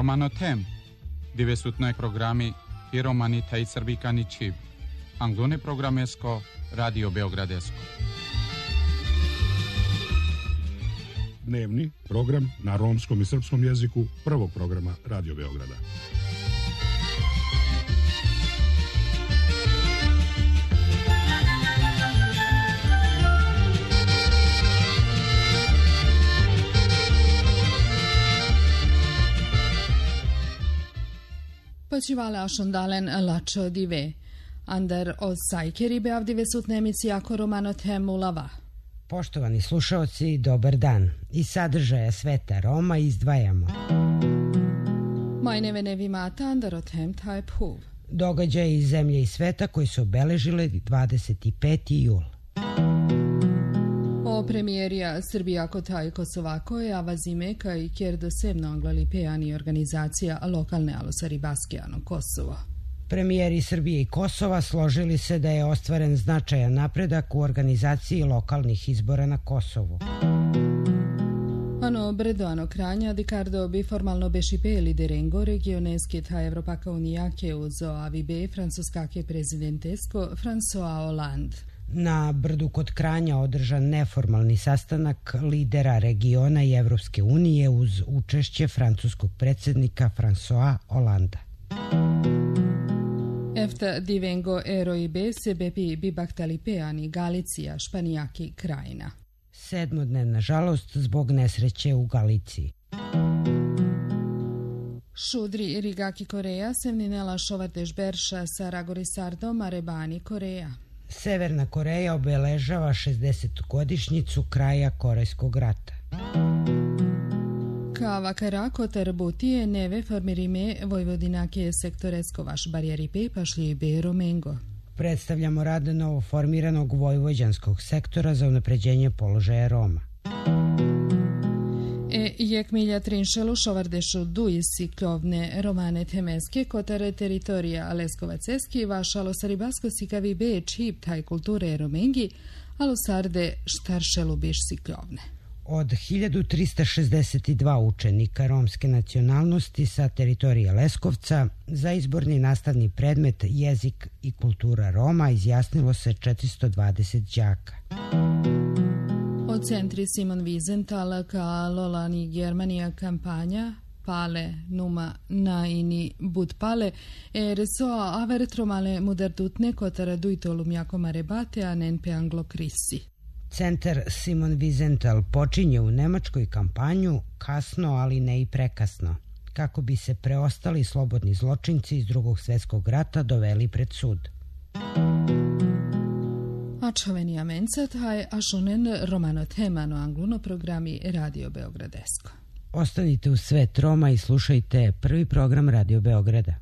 Romano Tem, divesutnoj programi i romani taj srbikani čib. Anglone programesko, Radio Beogradesko. Dnevni program na romskom i srpskom jeziku prvog programa Radio Beograda. Počivale ašondalen lačo dive. Andar od sajkeri beavdive sutnemici jako romano temu lava. Poštovani slušaoci, dobar dan. Iz sadržaja Sveta Roma izdvajamo Majneve nevimata andar od tem taj phuv. Događaje iz zemlje i sveta koji su obeležile 25. jul. O premijerija Srbija Kotaj Kosovako je avazimeka i kjer dosebno anglali pejani organizacija lokalne alosaribaskijano Kosovo. Premijeri Srbije i Kosova složili se da je ostvaren značajan napredak u organizaciji lokalnih izbora na Kosovu. Ano bredo ano kranja Dicardo bi formalno bešipe liderengo regioneske ta Evropaka unijake uzo avibe francuskake prezidentesko François Hollande. Na brdu kod Kranja održan neformalni sastanak lidera regiona i Evropske unije uz učešće francuskog predsjednika François Hollanda. Efta divengo eroibe se bepi bibaktalipeani Galicija, Španijaki, Krajina. Sedmodnevna žalost zbog nesreće u Galiciji. Šudri Rigaki Koreja, Sevninela Šovardeš Berša, Saragorisardo, Marebani Koreja. Severna Koreja obeležava 60. godišnjicu kraja Korejskog rata. Kava Karako Tarbutije neve formirime Vojvodinake sektoresko vaš barijeripe pašli Bero Mengo. Predstavljamo rad novo formiranog vojvođanskog sektora za unapređenje položaja Roma. Jek milja trinšelu šovardešu duji siklovne romane temeske kotare teritorija Leskovaceski vašalo saribasko sikavi be čip taj kulture romengi, alo sarde štaršelu biš siklovne. Od 1362 učenika romske nacionalnosti sa teritorije Leskovca za izborni nastavni predmet jezik i kultura Roma izjasnilo se 420 đaka. Od centri Simon Wiesenthal ka Lolani Germanija kampanja Pale numa naini bud pale resoa avertromale muderdutne kotara duitolum jako marebate anen pe anglo krisi. Centar Simon Wiesenthal počinje u Nemačkoj kampanju kasno, ali ne i prekasno, kako bi se preostali slobodni zločinci iz Drugog svjetskog rata doveli pred sud. Ačoveni amencat haj ašunen romano temano angluno programi Radio Beogradesko. Ostanite u Svet Roma i slušajte prvi program Radio Beograda.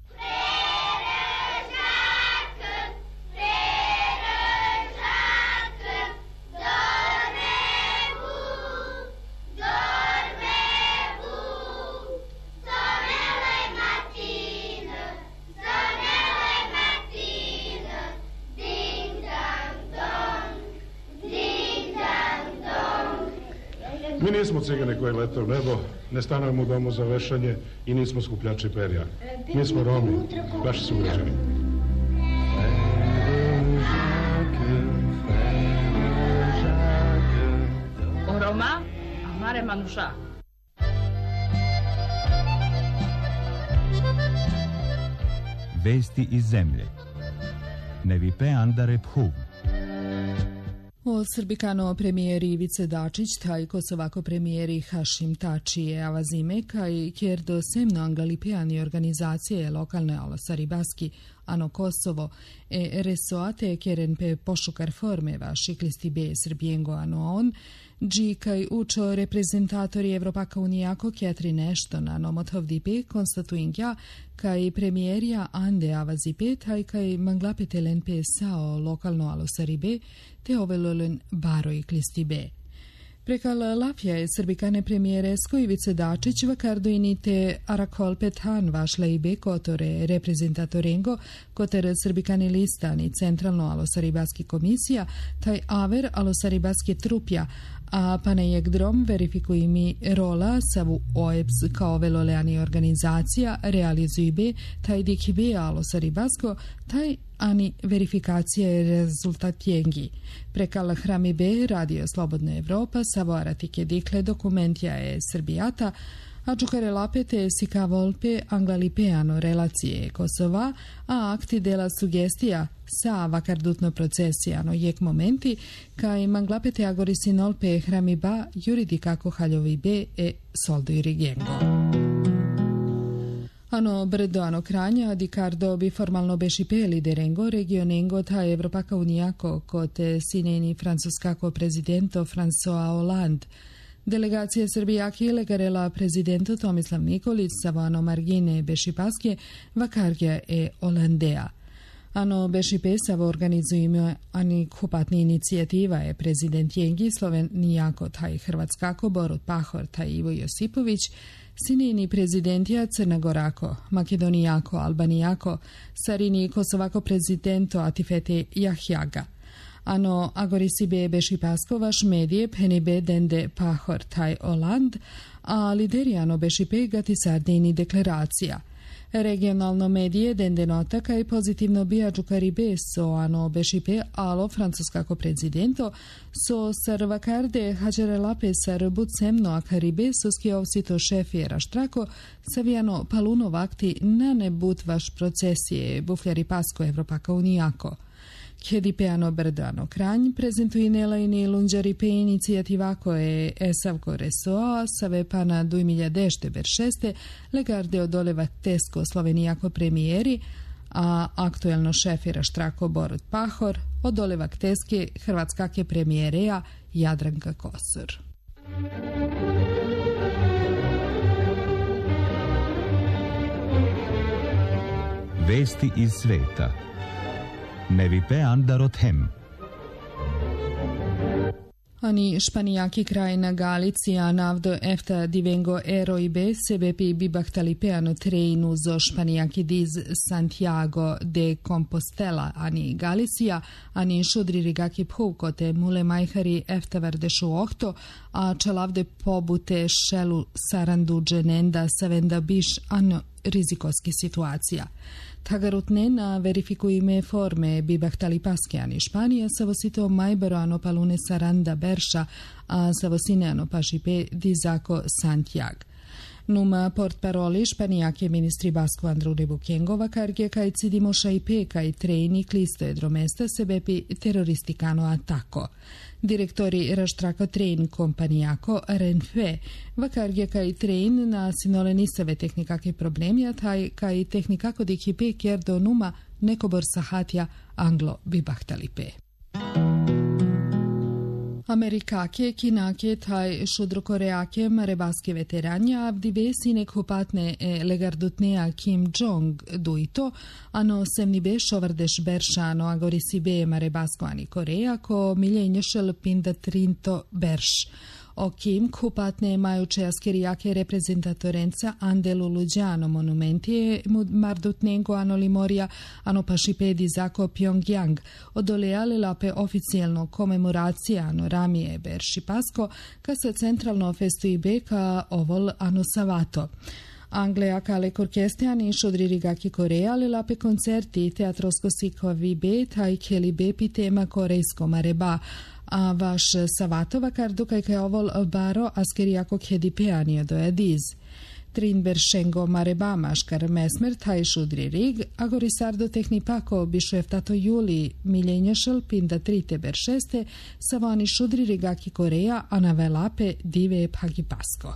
Mi nismo cigane koje lete u nebo, ne stanujemo u domu za vešanje i nismo skupljači perja. Mi smo Romi, vaši sugrađani. Roma, amare manuša. Vesti iz zemlje. Nevipe andare phuv. O Srbikano premijeri Ivice Dačić, taj Kosovako premijeri Hašim Tačije Avazimeka i kjerdo semno angalipeani organizacije lokalne alosaribaski ano Kosovo resoate kjeren pe pošukar forme vaši klisti be srbijengo ano on, dži kaj učo reprezentatori Evropaka unijako kjetri nešto na nomotovdi pe konstatuingja kaj premijerija Ande Avazipe taj kaj manglapetelen pe sao lokalno alosaribe te ovelolen baro i klisti be. Prekal Lapje srbikane premijere Ivice Dačić vakardo inite Arakol Petan vašle ibe kotore reprezentatorengo koter srbikani listani centralno alosaribaski komisija taj aver alosaribaski trupja a panejek drom verifikuj mi rola savu OEPS kao veloleani organizacija realizuj be taj dikibe alosaribasko taj ani verifikacija je rezultat jengi. Prekal hrami be Radio Slobodna Evropa savoaratike dikle dokumentja je Srbijata, a čukare lapete sika volpe anglalipeano relacije Kosova, a akti dela sugestija sa vakardutno procesijano jek momenti, kaj manglapete agorisinolpe hrami ba juridikako haljovi be e soldoj rigengo. Ano bredo ano kranja dicardo bi formalno bešipe liderengo regionengo ta Evropaka unijako kote sineni francuskako prezidento François Hollande. Delegacija Srbijaki legarela prezidento Tomislav Nikolić savano margine bešipaske vakarja e Hollandea. Ano bešipe savo organizujemo ani kupatni inicijativa je prezident Jengi Slovenijako taj Hrvatskako Borut Pahor taj Ivo Josipović, sinini prezidentija Crnagorako, Makedonijako, Albanijako, sarini Kosovako prezidento Atifete Jahjaga. Ano agorisibe bešipasko vaš medije penibe dende Pahor taj Holand, a liderijano bešipe gati sardini deklaracija. Regionalno medije dende nota kaj pozitivno bijađu karibe so ano bešipe alo francuskako prezidento so sarvakarde hađarelape sar bucemno a karibe soski ovsito šefijera štrako savijano paluno vakti na ne but vaš procesije bufljari pasko Evropaka unijako. Kjedipeano brdano kranj prezentujinela i lunđaripe inicijativako je esavko resoa save pana 2016 legarde odoleva tesko Slovenijako premijeri, a aktuelno šefira štrako Borut Pahor odoleva teske hrvatskake premijereja Jadranka Kosor. Vesti iz sveta. Nevipe Andarot Hem. Ani španijaki krajina Galicija navdo efta divengo eroibe sebepi bibahtalipeano treinu zo španijaki diz Santiago de Compostela ani Galicija ani šudri rigaki phukote mule majhari efta vardešu ohto a čelavde pobute šelu sarandu dženenda savenda biš ano rizikoski situacija. Tagarutne na verifikujime forme bibahtali paskiani Španija savosito majberoano palune saranda berša, a savosineano pašipe dizako Santiago. Numa portparoli španijake ministri Basko Andrune Bukengova karge kaj cidimoša i peka i trejni klisto jedromesta sebepi teroristikano atako. Direktori raštraka trejn kompanijako Renfe vakarge kaj trejn na sinolenisave tehnikake problemja taj kaj tehnikako dikipe kjerdo numa nekobor sahatja anglo bibahtalipe. Amerikake, kinake, taj šudrokoreake, marebaske veteranja, avdive sine kupatne legardutnea Kim Jong duito, ano semnibe šovardeš beršano agorisibe marebasko ani Koreja, ko miljenješel pinda trinto berš. O Kim kupatne majuče askerijake reprezentatorenca Andelu Luđano monumentije mardutnengo ano limorija ano pašipedi zako Pyongyang odoleale lape oficijalno komemoracija ano ramije berši pasko ka se centralno festu beka ovol ano savato. Anglija kale korkestiani šodri rigaki Koreja ali lape koncerti teatrosko sikovi be taj keli be pitema korejsko mareba a vaš savatova kardu kaj ovol baro askerijako kjedipeanija do ediz. Trinber šengo mareba maškar mesmer taj šudri rig, a gorisardo tehni pako bišujev tato juli miljenješel pinda trite beršeste, savani šudri rigaki Koreja, a na velape dive pagipasko.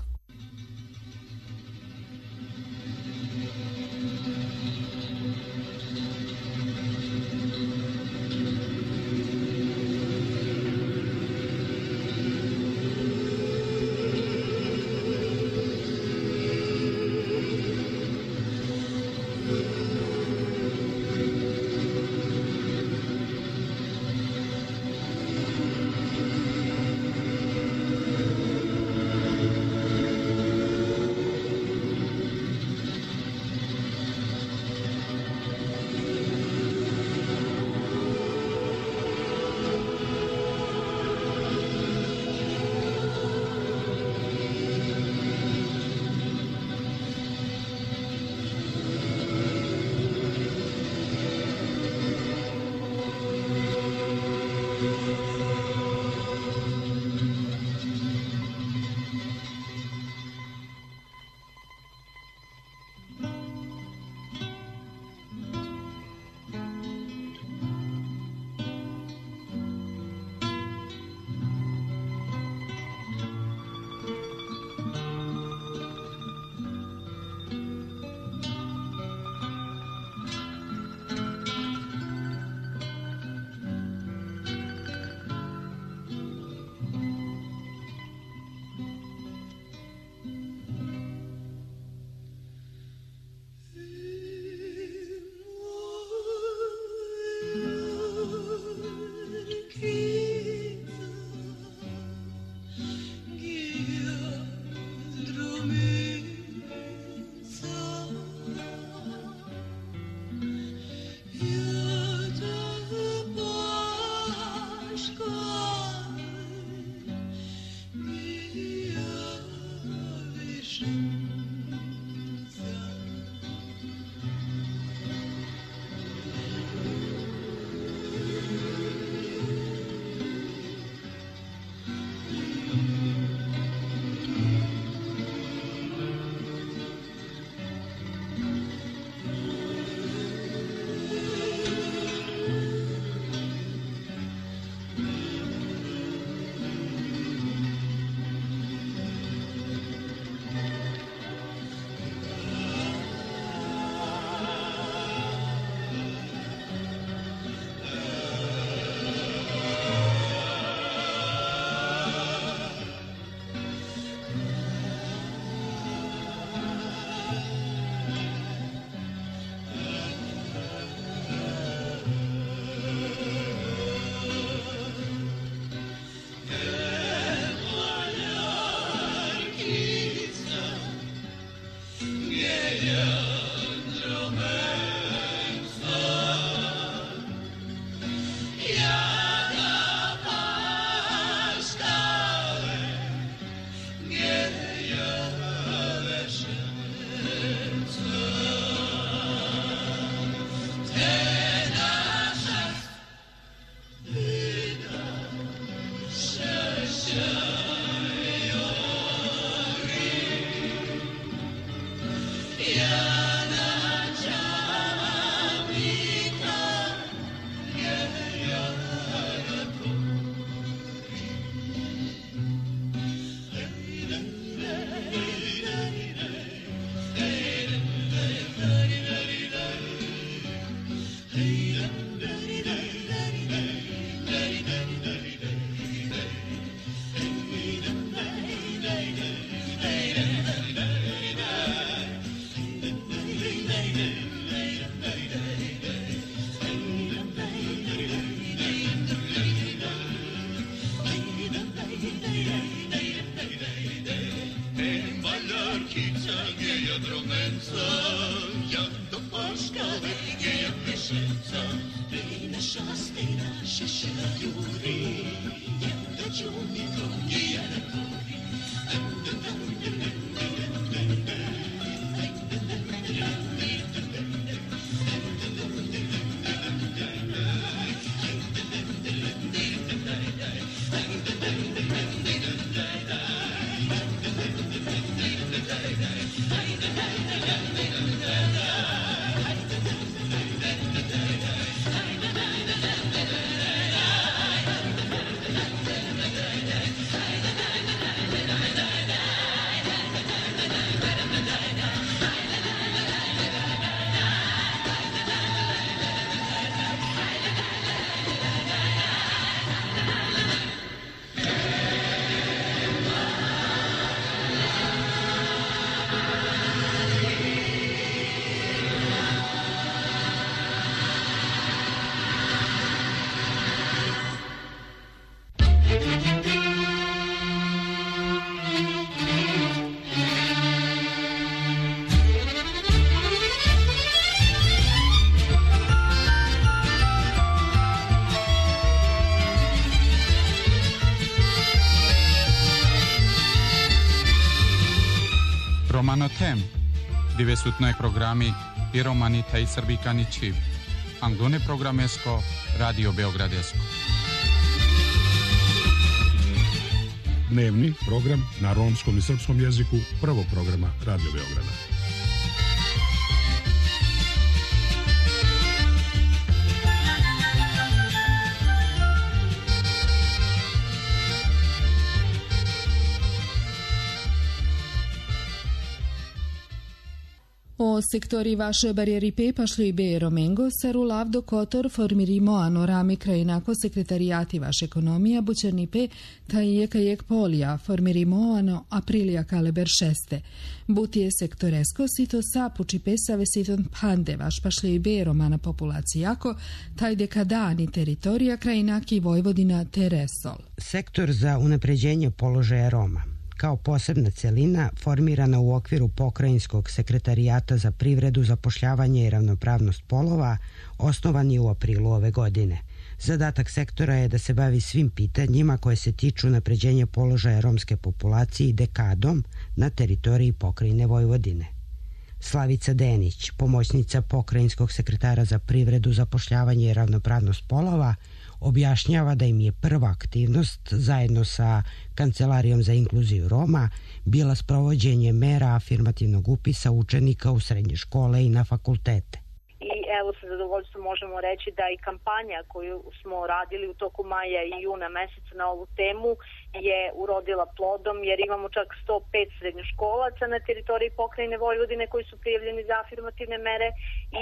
romano tem, dove sutnoj programi i romani taj srbikani čib. Anglone programesko, Radio Beogradesko. Dnevni program na romskom i srpskom jeziku prvog programa Radio Beograda. O sektori vaše barjeri pašli be Romengo, Saru do Kotor, formirimo anorami krajinako sekretarijati vaše ekonomija, bućerni pe, taj jek polija, formirimo ano aprilija kaleber šeste. Butije sektoresko, sito sapuči pesave siton pande, vaš pašli be romana populacijako, taj dekadani teritorija krajinaki Vojvodina Teresol. Sektor za unapređenje položaja Roma kao posebna celina formirana u okviru Pokrajinskog sekretarijata za privredu, zapošljavanje i ravnopravnost polova, osnovan je u aprilu ove godine. Zadatak sektora je da se bavi svim pitanjima koje se tiču unapređenja položaja romske populacije dekadom na teritoriji Pokrajine Vojvodine. Slavica Denić, pomoćnica Pokrajinskog sekretara za privredu, zapošljavanje i ravnopravnost polova, objašnjava da im je prva aktivnost zajedno sa Kancelarijom za inkluziju Roma bila sprovođenje mera afirmativnog upisa učenika u srednje škole i na fakultete. I evo sa zadovoljstvom možemo reći da i kampanja koju smo radili u toku maja i juna meseca na ovu temu je urodila plodom, jer imamo čak 105 srednjoškolaca na teritoriji Pokrajine Vojvodine koji su prijavljeni za afirmativne mere i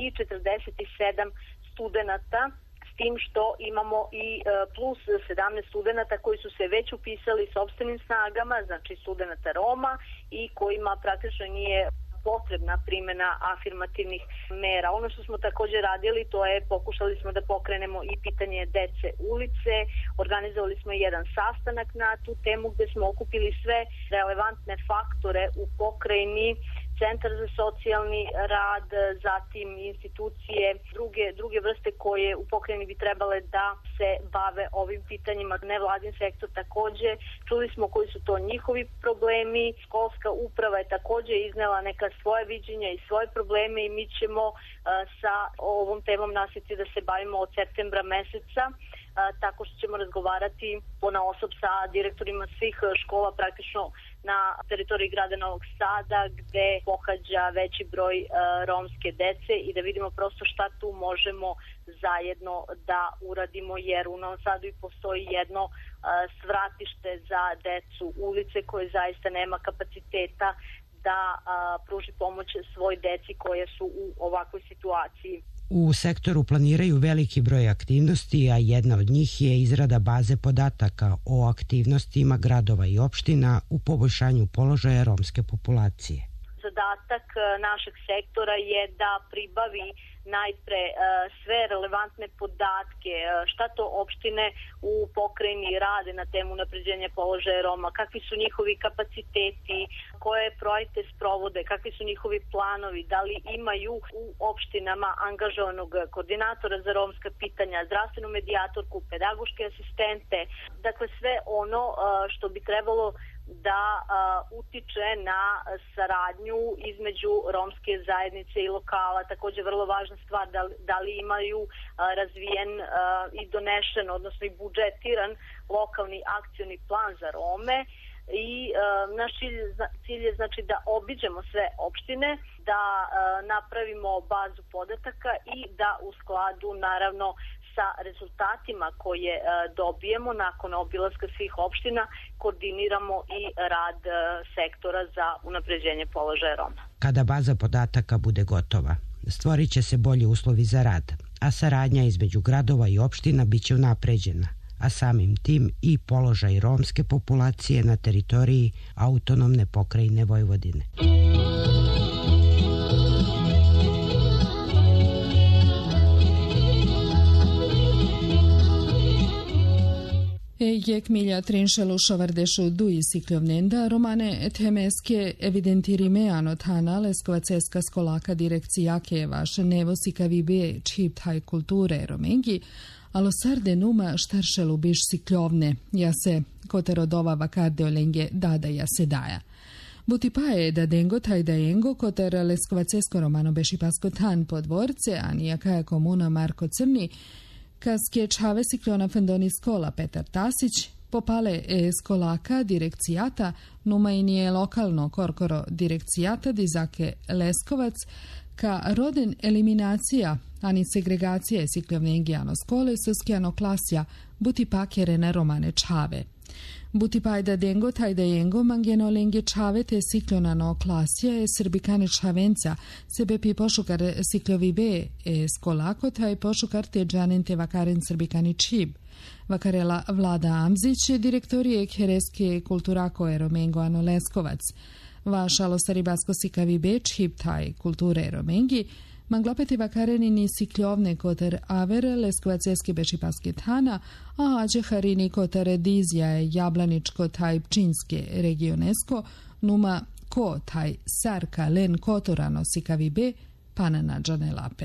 47 studenata, s tim što imamo i plus 17 studenata koji su se već upisali sopstvenim snagama, znači studenata Roma i kojima praktično nije potrebna primjena afirmativnih mera. Ono što smo također radili, to je pokušali smo da pokrenemo i pitanje dece ulice, organizovali smo jedan sastanak na tu temu gdje smo okupili sve relevantne faktore u pokrajini, Centar za socijalni rad, zatim institucije, druge vrste koje u pokrajini bi trebale da se bave ovim pitanjima. Nevladin sektor također, čuli smo koji su to njihovi problemi, školska uprava je također iznela neka svoje viđenja i svoje probleme i mi ćemo sa ovom temom nastaviti da se bavimo od septembra meseca, tako što ćemo razgovarati ponaosob sa direktorima svih škola praktično na teritoriji grada Novog Sada gde pohađa veći broj romske dece i da vidimo prosto šta tu možemo zajedno da uradimo, jer u Novom Sadu i postoji jedno svratište za decu ulice koje zaista nema kapaciteta da pruži pomoć svoj deci koje su u ovakvoj situaciji. U sektoru planiraju veliki broj aktivnosti, a jedna od njih je izrada baze podataka o aktivnostima gradova i opština u poboljšanju položaja romske populacije. Zadatak našeg sektora je da pribavi najpre sve relevantne podatke, šta to opštine u pokrajini rade na temu unapređenja položaja Roma, kakvi su njihovi kapaciteti, koje projekte sprovode, kakvi su njihovi planovi, da li imaju u opštinama angažovanog koordinatora za romska pitanja, zdravstvenu medijatorku, pedagoške asistente, dakle sve ono što bi trebalo da utiče na saradnju između romske zajednice i lokala. Također vrlo važna stvar da li imaju razvijen i donešen, odnosno i budžetiran lokalni akcioni plan za Rome. I naš cilj je znači da obiđemo sve opštine, da napravimo bazu podataka i da u skladu naravno sa rezultatima koje dobijemo nakon obilaska svih opština koordiniramo i rad sektora za unapređenje položaja Roma. Kada baza podataka bude gotova, stvorit će se bolji uslovi za rad, a saradnja između gradova i opština biće unapređena, a samim tim i položaj romske populacije na teritoriji autonomne pokrajine Vojvodine. Jek milja trinšelu šovardešu duji sikljovnenda, romane temeske evidentirime anotana leskovaceska skolaka direkcijake vaš nevosika vibe čip taj kulture romengi, alo sarde numa štaršelu biš sikljovne, ja se koterodova vakarde olenge dada ja se daja. Butipaje da dengo taj da jengo kotar Leskovacesko romano beši paskotan po dvorce, a nijaka je komuna Marko Crni, kaske čave siklona fendoni skola Petar Tasić, popale skolaka direkcijata, numa i nije lokalno korkoro direkcijata dizake Leskovac, ka roden eliminacija, ani segregacije sikljovne ingijano skole soskijano klasja buti pakjerene romane čave. Buti pajda dengo tajda jengo mangeno lenge čave te sikljonano klasja je srbikane čavenca sebe pi pošukar sikljovi be skolako taj pošukar te džanen te vakaren srbikani čib. Vakarela Vlada Amzić, direktorije Hereske kulturako Eromengo Ano Leskovac. Vašalo staribasko sikavi beč hip taj kulture Eromengi, manglapeti vakareni ni sikljovne kotar aver Leskovaceske beši pasketana, a ađe harini kotar dizja jablaničko taj pčinske regionesko, numa ko taj sarka len kotorano sikavi be, pana nađane lape.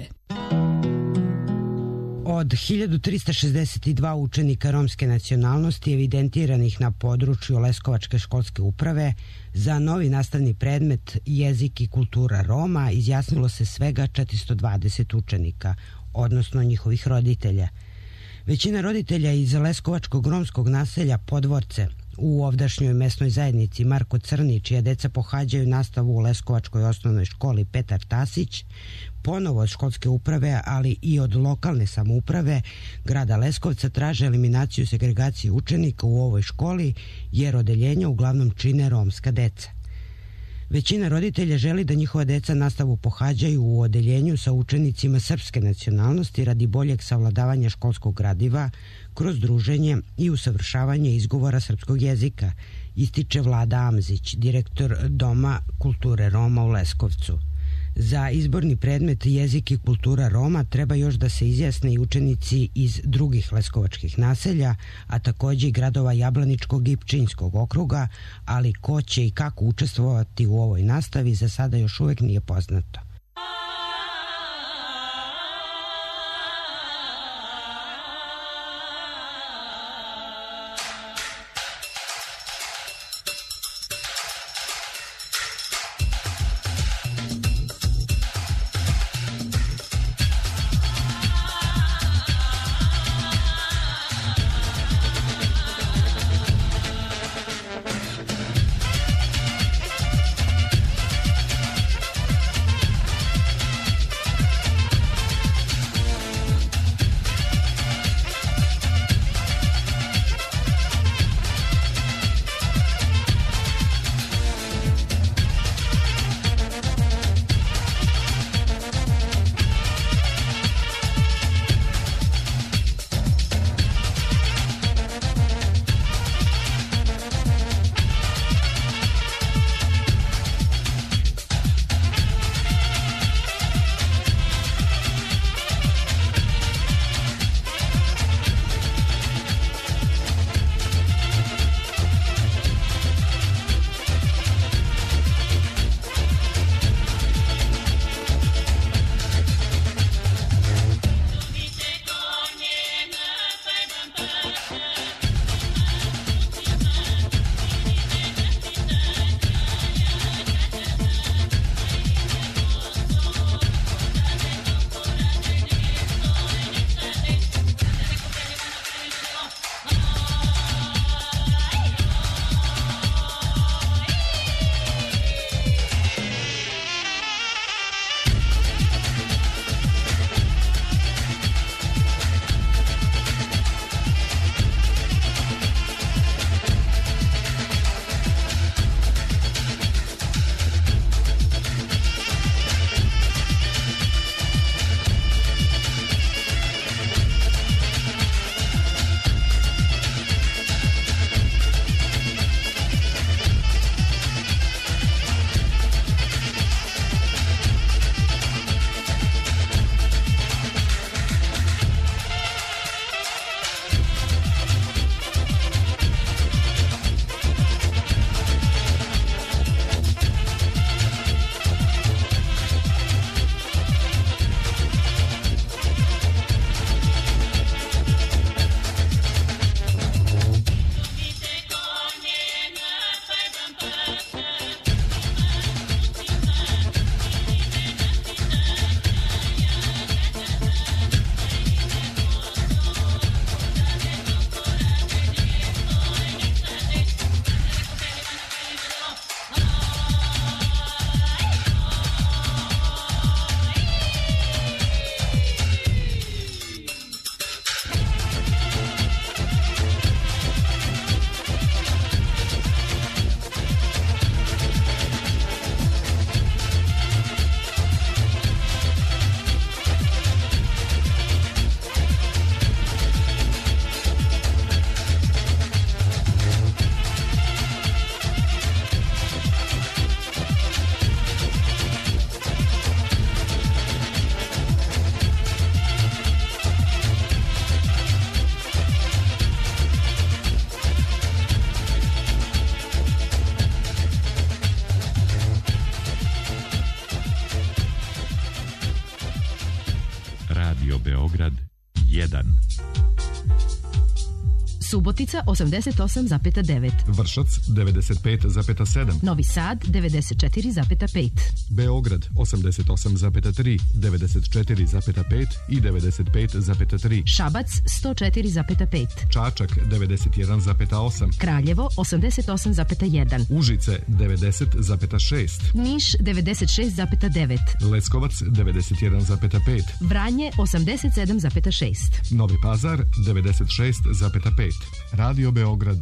Od 1362 učenika romske nacionalnosti evidentiranih na području Leskovačke školske uprave za novi nastavni predmet jezik i kultura Roma izjasnilo se svega 420 učenika, odnosno njihovih roditelja. Većina roditelja iz Leskovačkog romskog naselja Podvorce u ovdašnjoj mesnoj zajednici Marko Crni, čija deca pohađaju nastavu u Leskovačkoj osnovnoj školi Petar Tasić, ponovo od školske uprave, ali i od lokalne samouprave grada Leskovca traže eliminaciju segregacije učenika u ovoj školi, jer odeljenja uglavnom čine romska deca. Većina roditelja želi da njihova deca nastavu pohađaju u odeljenju sa učenicima srpske nacionalnosti radi boljeg savladavanja školskog gradiva kroz druženje i usavršavanje izgovora srpskog jezika, ističe Vlada Amzić, direktor Doma kulture Roma u Leskovcu. Za izborni predmet jezik i kultura Roma treba još da se izjasne i učenici iz drugih leskovačkih naselja, a takođe i gradova Jablaničkog i Pčinjskog okruga, ali ko će i kako učestvovati u ovoj nastavi za sada još uvek nije poznato. 1. Subotica 88,9. Vršac 95,7. Novi Sad 94,5. Beograd 88,3, 94,5 i 95,3. Šabac 104,5. Čačak 91,8. Kraljevo 88,1. Užice 90,6. Niš 96,9. Leskovac 91,5. Vranje 87,6. Novi Pazar 96,5. Radio Beograd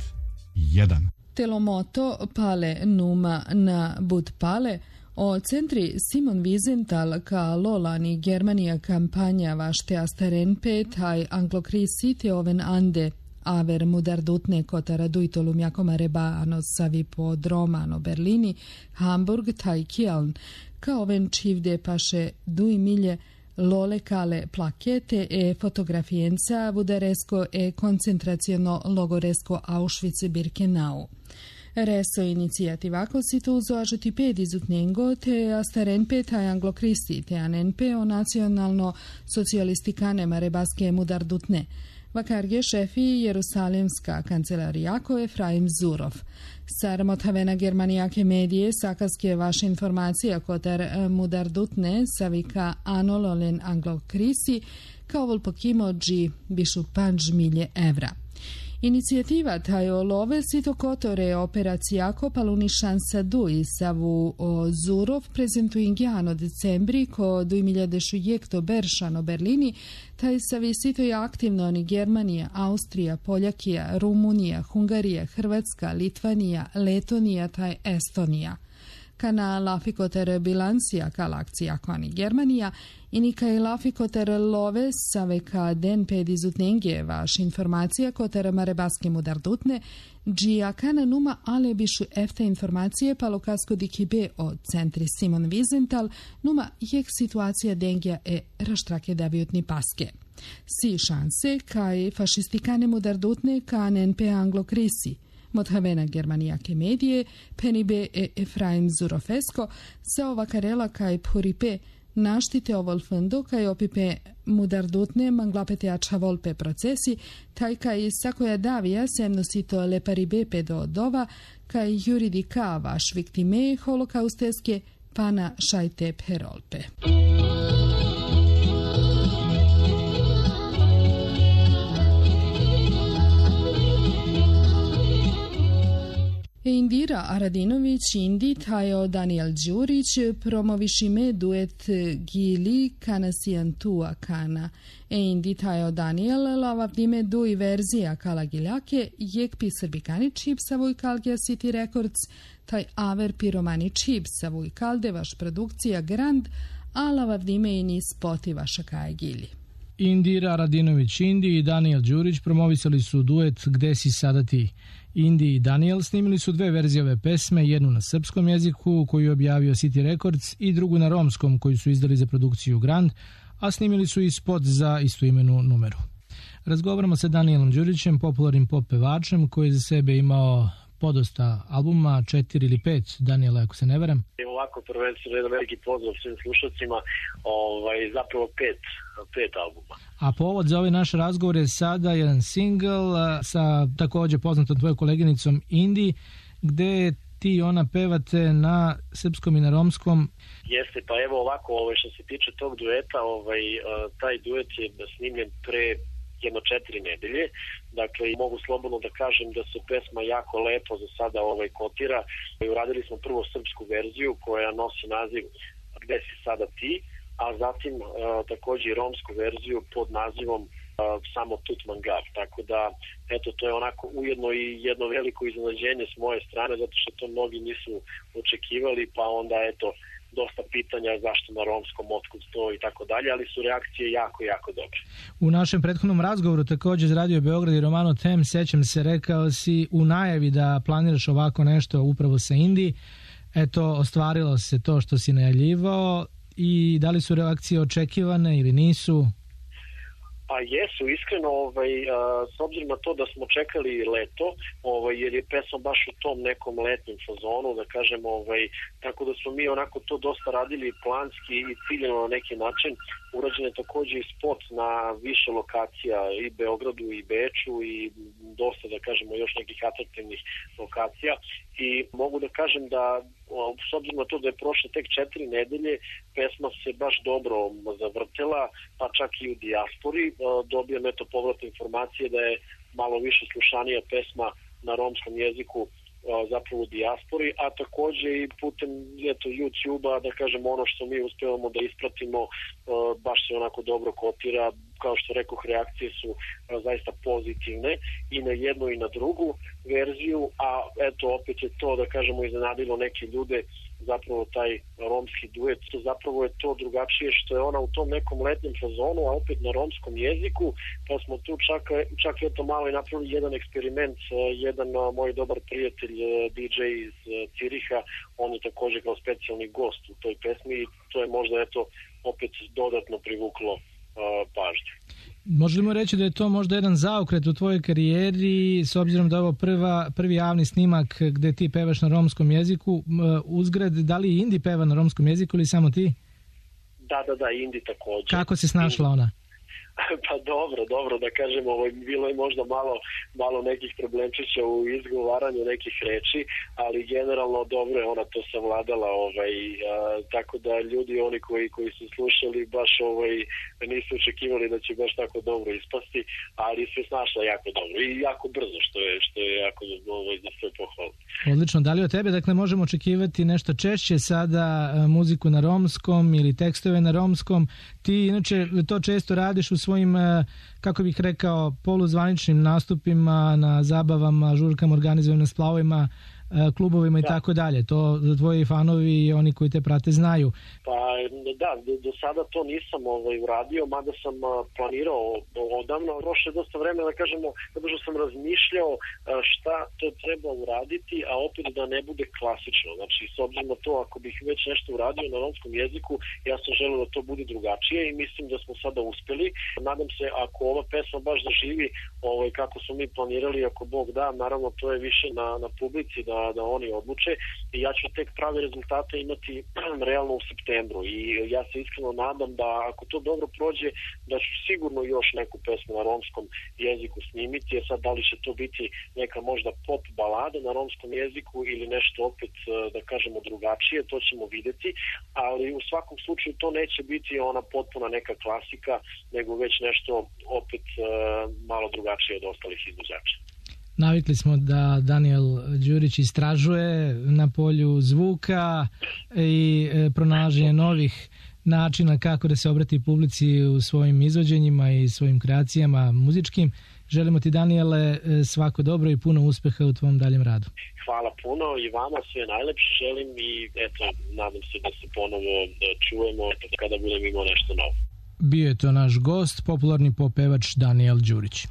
1. Telomoto pale numa na bud pale o centri Simon Wiesenthal ka Lolani Germanija kampanja vašte astarenpe taj anglokrisite oven ande aver mudardutne kotara duitolum jakoma reba ano savi pod Romano Berlini, Hamburg taj Kieln, ka oven čivde paše dui milje Lole kale plakete e fotografijenca vudaresko e koncentraciono logoresko Auschwitz-Birkenau. Reso inicijativako si to uzoažiti pet izutnjengo te astarenpe taj anglokristi te anenpe o nacionalno socialistikane marebaske mudardutne. Vakarge šefi Jerusalimska kancelarijako Efraim Zurov. Sarmothavena germanijake medije sakaske vaše informacija kotar mudardutne savika anololen anglokrisi kao volpokimo dži bišu panč milje evra. Inicijativa tajo love sitokotore operacijako paluni šansa dui savu o Zurov prezentuingiano decembri ko 2021 beršano Berlini taj savi sitoj aktivno ni Germanija, Austrija, Poljakija, Rumunija, Hungarija, Hrvatska, Litvanija, Letonija taj Estonija. Kana lafikoter bilansija kalakcija koni Germanija i nika i lafikoter love saveka den pedizutnenge vaš informacija koter marebaske mudardutne džija kana numa ale bišu efte informacije palokasko dikibe o centri Simon Wiesenthal numa jek situacija dengja e raštrake davijutni paske. Si šanse kaj fašistikane mudardutne kanen pe anglokrisi. Mothavena germanijake medije, penibe e Efraim Zurofesko, sa ovakarela kaj puripe naštite ovol fundo kaj opipe mudardutne manglapete ačavolpe procesi, taj kaj sakoja davija semnosito leparibe pedo dova, kaj juridika vaš viktime holokausteske pana šajte perolpe. Indira Aradinović Indi tajo Daniel Đurić promovišime duet Gili kana sijantua kana. Indi tajo Daniel lavavdime dui verzija kala giljake jek pi srbikani čip savoj kalgija City Records taj aver piromani čip savoj kalde vaš produkcija Grand a lavavdime i ni spoti vaša kaj gili. Indira Radinović Indi i Daniel Đurić promovisali su duet Gde si sada ti. Indi i Daniel snimili su dve verzije ove pesme, jednu na srpskom jeziku koju je objavio City Records i drugu na romskom koju su izdali za produkciju Grand, a snimili su i spot za istoimenu numeru. Razgovaramo sa Danielom Đurićem, popularnim pop pevačem koji je za sebe imao podosta albuma, 4 ili 5, Daniela, ako se ne varam. Ovako, prvenstveno jedan veliki pozdrav svim slušacima, zapravo pet albuma. A povod za ovaj naš razgovor je sada jedan single sa također poznatom tvojom koleginicom Indi, gde ti i ona pevate na srpskom i na romskom. Jeste, pa evo ovako, što se tiče tog dueta, taj duet je snimljen pre jedno 4 nedelje. Dakle, mogu slobodno da kažem da se pesma jako lepo za sada kotira. Uradili smo prvo srpsku verziju koja nosi naziv Gde si sada ti, a zatim također i romsku verziju pod nazivom Samo tut mangar. Tako da, eto, to je onako ujedno i jedno veliko iznenađenje s moje strane, zato što to mnogi nisu očekivali, pa onda, eto, dosta pitanja zašto na romskom, otkud to i tako dalje, ali su reakcije jako, jako dobre. U našem prethodnom razgovoru također za Radio Beograd i Romano Tem, sećam se, rekao si u najavi da planiraš ovako nešto upravo sa Indi. Eto, ostvarilo se to što si najavljivao i da li su reakcije očekivane ili nisu? Pa Pa jesu, iskreno, s obzirom na to da smo čekali leto, jer je pesma baš u tom nekom letnjem fazonu, da kažem, tako da smo mi onako to dosta radili planski i ciljeno na neki način. Urađen je takođe i spot na više lokacija, i Beogradu i Beču, i dosta, da kažemo, još nekih atraktivnih lokacija. I mogu da kažem da, s obzirom na to da je prošle tek 4 nedelje, pesma se baš dobro zavrtela, pa čak i u dijaspori. Dobijem povratne informacije da je malo više slušanija pesma na romskom jeziku zapravo u dijaspori, a takođe i putem YouTube-a, da kažem, ono što mi uspevamo da ispratimo baš se onako dobro kotira. Kao što rekoh, reakcije su zaista pozitivne i na jednu i na drugu verziju, a eto opet je to, da kažemo, iznenadilo neke ljude, zapravo taj romski duet. Zapravo je to drugačije što je ona u tom nekom letnjem fazonu, a opet na romskom jeziku, pa smo tu čak eto malo i napravili jedan eksperiment. Jedan moj dobar prijatelj, DJ iz Ciriha, on je takođe kao specijalni gost u toj pesmi i to je možda eto opet dodatno privuklo pažnju. Možemo reći da je to možda jedan zaokret u tvojoj karijeri, s obzirom da je ovo prvi javni snimak gde ti pevaš na romskom jeziku. Uzgred, da li Indi peva na romskom jeziku ili samo ti? Da, Indi takođe. Kako se snašla ona? Pa dobro, da kažem, bilo je možda malo nekih problemčića u izgovaranju nekih reči, ali generalno dobro je ona to savladala, tako da ljudi, oni koji su slušali, baš nisu očekivali da će baš tako dobro ispasti, ali se snašla jako dobro i jako brzo, što je jako za sve pohvalu. Odlično, da li od tebe, dakle, možemo očekivati nešto češće sada, muziku na romskom ili tekstove na romskom? Ti inače to često radiš u svojim, kako bih rekao, poluzvaničnim nastupima, na zabavama, žurkama, organizovanim na splavovima, klubovima i tako dalje. To tvoji fanovi i oni koji te prate znaju. Pa da, do sada to nisam uradio, mada sam planirao odavno. Prošle dosta vremena, da kažemo, zato što sam razmišljao šta to treba uraditi, a opet da ne bude klasično. Znači, s obzirom na to, ako bih već nešto uradio na romskom jeziku, ja sam želeo da to bude drugačije i mislim da smo sada uspeli. Nadam se, ako ova pesma baš zaživi kako smo mi planirali, ako Bog da, naravno to je više na publici da oni odluče i ja ću tek prave rezultate imati realno u septembru i ja se iskreno nadam da ako to dobro prođe, da ću sigurno još neku pesmu na romskom jeziku snimiti, jer sad da li će to biti neka možda pop balada na romskom jeziku ili nešto opet, da kažemo, drugačije, to ćemo videti, ali u svakom slučaju to neće biti ona potpuna neka klasika, nego već nešto opet malo drugačije od ostalih izvođača. Navikli smo da Daniel Đurić istražuje na polju zvuka i pronalaženje novih načina kako da se obrati publici u svojim izvođenjima i svojim kreacijama muzičkim. Želimo ti, Daniele, svako dobro i puno uspeha u tvom daljem radu. Hvala puno i vama sve najlepše želim i eto, nadam se da se ponovo čujemo kada budem imao nešto novo. Bio je to naš gost, popularni pop pevač Daniel Đurić.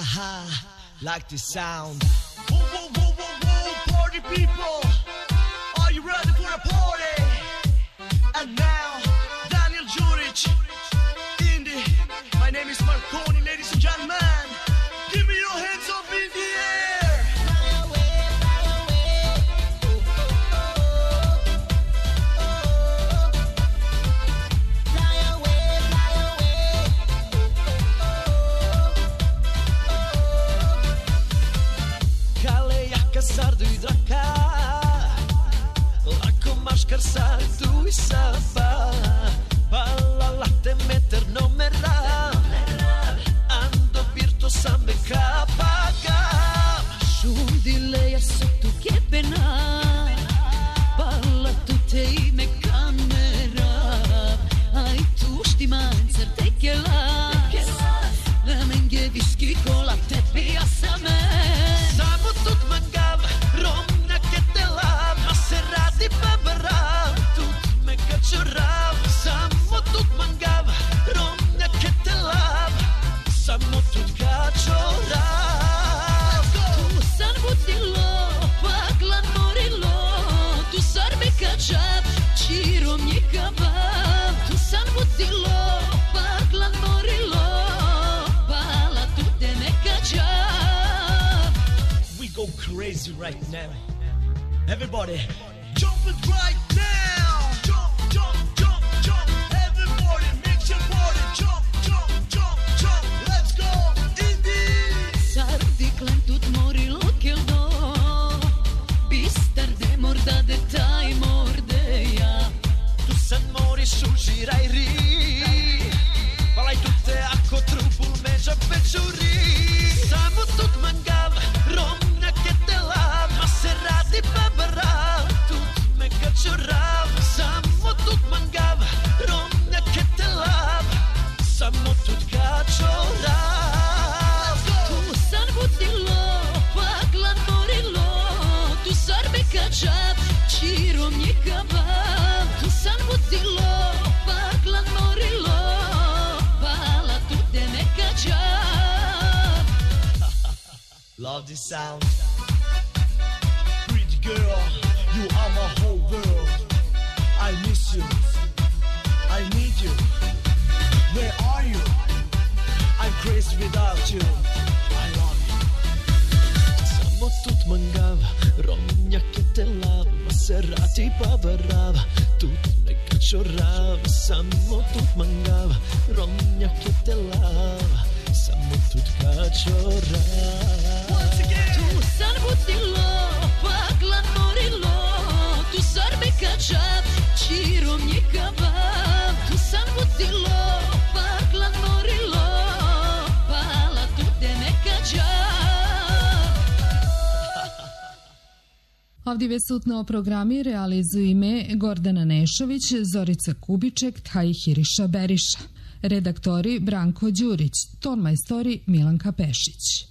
Like the sound. Whoa, whoa, whoa, whoa, whoa, party people, are you ready for a party? And now, Daniel Đurić, Indi. My name is Marconi, ladies and gentlemen. Give me your hands up in the air. Fly away, fly away. Fly away, fly away. Kalejaka, sardu i draka, lako maškar sardu i sapa, pala latte meter nomera, ando virto sambe kapaga. Šundileja su tu kepena, pala tu te ime kamera, aj tu štiman crtekela, lemenge viski kola te pija same. Samo tut mangav, romna ketela, ma se radi babarav, tut me kačurav. Samo tut mangav, romna ketela, samo tut kačurav. Tu san budilo, paglan morilo, tu sarbe kačav, čirom je kabav. Tu san budilo, paglan morilo, crazy right now. Everybody, jump it right now. Jump, jump, jump, jump. Everybody, make your body jump, jump, jump, jump. Let's go, Indie. Sardiklem tut mori lokeldo. Bistar de morda de taj mordeja. Tu sad moriš užiraj ri. Palaj tutte ako trupul međa pečuri. Samo tut mangav, romnja ketelav. Maserati babarav, tut me kačurav. Samo tut mangav, romnja ketelav. Samo tut kačurav. Tu san butilo, paklan morilo. Tu sarbe kačav, čirom je kabav. Tu san butilo, paklan morilo. Pala tu te me kačav. Love this sound. Pretty girl, you are my whole world. I miss you, I need you. Where are you? I'm crazy without you. I love you. Samo tut mangav, romnja ketelav. Maserati babarav, tut me kačorav. Samo tut mangav, romnja ketelav. Samo tut kačorav. Tu san butilo, paklan morilo. Tu sarbe kačav, čirom je kabav. Tu san butilo, paklan morilo. Pala tu te me kačav. Avdive sutno programi realizuju ime Gordana Nešović, Zorica Kubiček, taj Hiriša Beriša. Redaktori Branko Đurić, tonmajstori Milanka Pešić.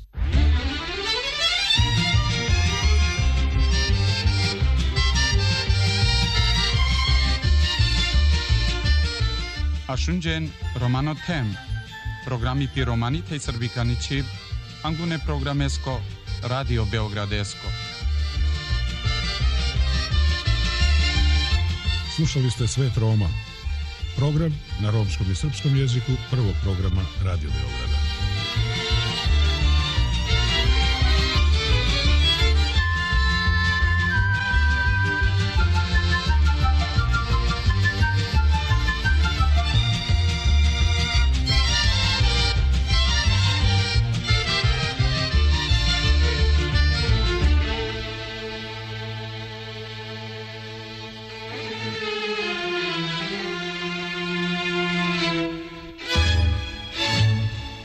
Ashunjen Romano Tem, programi piromani tej srbikani čib, angune programesko, Radio Beogradesko. Slušali ste Svet Roma, program na romskom i srpskom jeziku prvog programa Radio Beograda.